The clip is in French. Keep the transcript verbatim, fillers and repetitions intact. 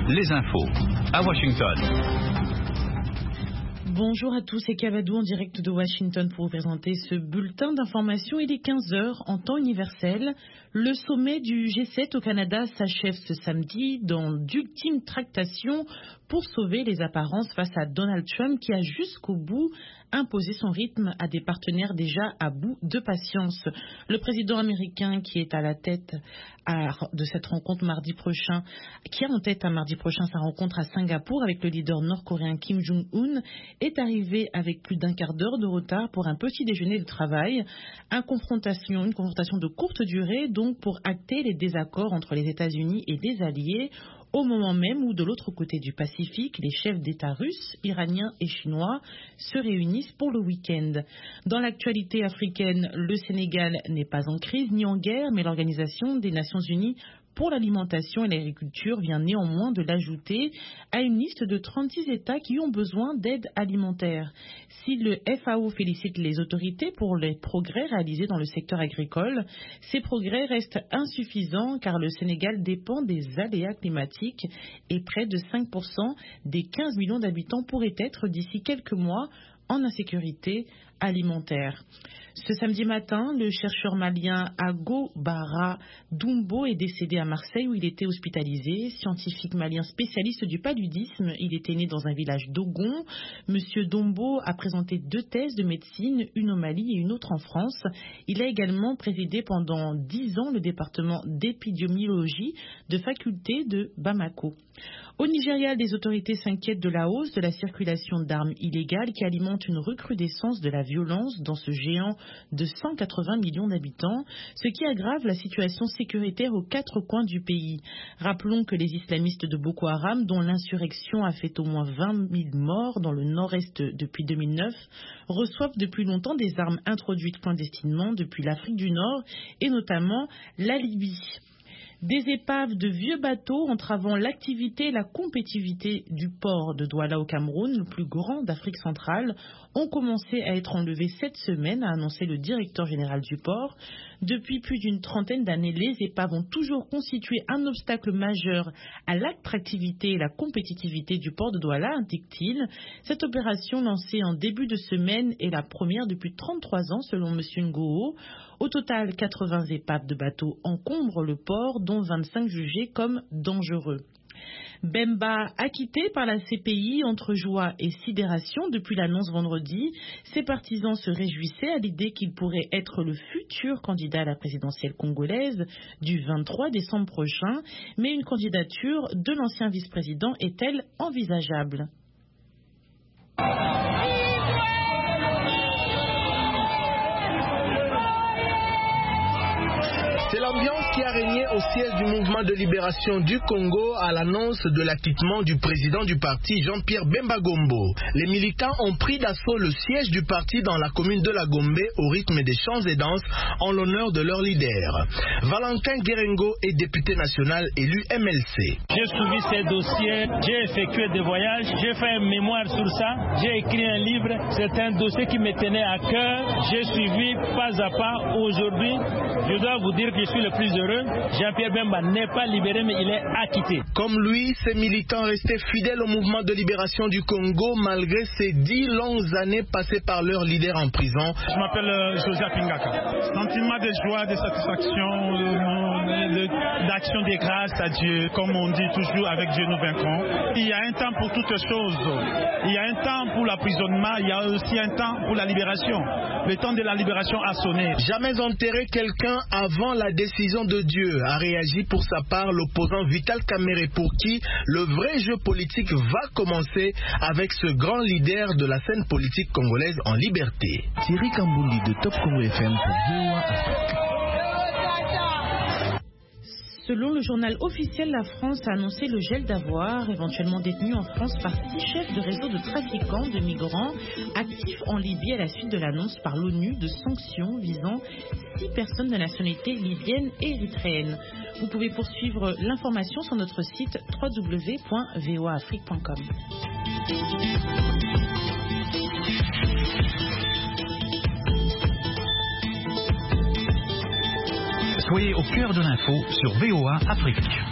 les infos à Washington. Bonjour à tous, c'est Cavadou en direct de Washington pour vous présenter ce bulletin d'information. Il est quinze heures en temps universel. Le sommet du G sept au Canada s'achève ce samedi dans d'ultimes tractations pour sauver les apparences face à Donald Trump qui a jusqu'au bout imposé son rythme à des partenaires déjà à bout de patience. Le président américain qui est à la tête de cette rencontre mardi prochain, qui a en tête à mardi prochain sa rencontre à Singapour avec le leader nord-coréen Kim Jong-un, est arrivé avec plus d'un quart d'heure de retard pour un petit déjeuner de travail. Une confrontation, une confrontation de courte durée, donc pour acter les désaccords entre les États-Unis et des alliés, au moment même où de l'autre côté du Pacifique, les chefs d'État russes, iraniens et chinois se réunissent pour le week-end. Dans l'actualité africaine, le Sénégal n'est pas en crise ni en guerre, mais l'Organisation des Nations Unies pour l'alimentation et l'agriculture vient néanmoins de l'ajouter à une liste de trente-six États qui ont besoin d'aide alimentaire. Si le F A O félicite les autorités pour les progrès réalisés dans le secteur agricole, ces progrès restent insuffisants car le Sénégal dépend des aléas climatiques et près de cinq pour cent des quinze millions d'habitants pourraient être d'ici quelques mois en insécurité alimentaire. Ce samedi matin, le chercheur malien Ago Bara Dumbo est décédé à Marseille où il était hospitalisé. Scientifique malien spécialiste du paludisme, il était né dans un village d'Ogon. Monsieur Dumbo a présenté deux thèses de médecine, une au Mali et une autre en France. Il a également présidé pendant dix ans le département d'épidémiologie de faculté de Bamako. Au Nigeria, les autorités s'inquiètent de la hausse de la circulation d'armes illégales qui alimente une recrudescence de la violence dans ce géant de cent quatre-vingts millions d'habitants, ce qui aggrave la situation sécuritaire aux quatre coins du pays. Rappelons que les islamistes de Boko Haram, dont l'insurrection a fait au moins vingt mille morts dans le nord-est depuis deux mille neuf, reçoivent depuis longtemps des armes introduites clandestinement depuis l'Afrique du Nord et notamment la Libye. Des épaves de vieux bateaux entravant l'activité et la compétitivité du port de Douala au Cameroun, le plus grand d'Afrique centrale, ont commencé à être enlevées cette semaine, a annoncé le directeur général du port. Depuis plus d'une trentaine d'années, les épaves ont toujours constitué un obstacle majeur à l'attractivité et la compétitivité du port de Douala, indique-t-il. Cette opération lancée en début de semaine est la première depuis trente-trois ans, selon M. Ngoo. Au total, quatre-vingts épaves de bateaux encombrent le port, dont vingt-cinq jugés comme dangereux. Bemba, acquitté par la C P I entre joie et sidération depuis l'annonce vendredi, ses partisans se réjouissaient à l'idée qu'il pourrait être le futur candidat à la présidentielle congolaise du vingt-trois décembre prochain, mais une candidature de l'ancien vice-président est-elle envisageable ? C'est l'ambiance qui a régné au siège du mouvement de libération du Congo à l'annonce de l'acquittement du président du parti Jean-Pierre Bemba Gombo. Les militants ont pris d'assaut le siège du parti dans la commune de la Gombe au rythme des chants et danses en l'honneur de leur leader. Valentin Guérengo est député national élu M L C. J'ai suivi ces dossiers, j'ai effectué des voyages, j'ai fait un mémoire sur ça, j'ai écrit un livre. C'est un dossier qui me tenait à cœur. J'ai suivi pas à pas. Aujourd'hui, je dois vous dire que je suis le plus heureux. Jean-Pierre Bemba n'est pas libéré, mais il est acquitté. Comme lui, ces militants restaient fidèles au mouvement de libération du Congo malgré ces dix longues années passées par leur leader en prison. Je m'appelle euh, Joseph Pingaka. Sentiment de joie, de satisfaction, d'action de grâce à Dieu. Comme on dit toujours, avec Dieu nous vaincrons. Il y a un temps pour toutes choses. Il y a un temps pour l'emprisonnement, il y a aussi un temps pour la libération. Le temps de la libération a sonné. Jamais enterrer quelqu'un avant la décision de Dieu, a réagi pour sa part l'opposant Vital Kamerhe, pour qui le vrai jeu politique va commencer avec ce grand leader de la scène politique congolaise en liberté. Thierry Kambundi de Top Congo F M pour V O A Afrique. Selon le journal officiel, la France a annoncé le gel d'avoirs éventuellement détenus en France par six chefs de réseau de trafiquants de migrants actifs en Libye à la suite de l'annonce par l'ONU de sanctions visant six personnes de nationalité libyenne et érythréenne. Vous pouvez poursuivre l'information sur notre site w w w point v o a afrique point com. Soyez au cœur de l'info sur V O A Afrique.